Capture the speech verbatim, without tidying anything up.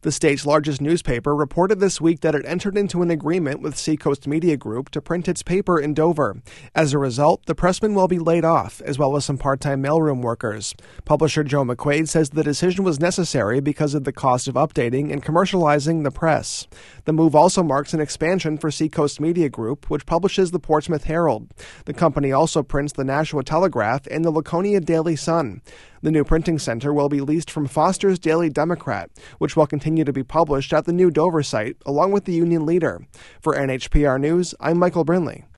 The state's largest newspaper reported this week that it entered into an agreement with Seacoast Media Group to print its paper in Dover. As a result, the pressmen will be laid off, as well as some part-time mailroom workers. Publisher Joe McQuaid says the decision was necessary because of the cost of updating and commercializing the press. The move also marks an expansion for Seacoast Media Group, which publishes the Portsmouth Herald. The company also prints the Nashua Telegraph and the Laconia Daily Sun. The new printing center will be leased from Foster's Daily Democrat, which will continue to be published at the new Dover site, along with the Union Leader. For N H P R News, I'm Michael Brinley.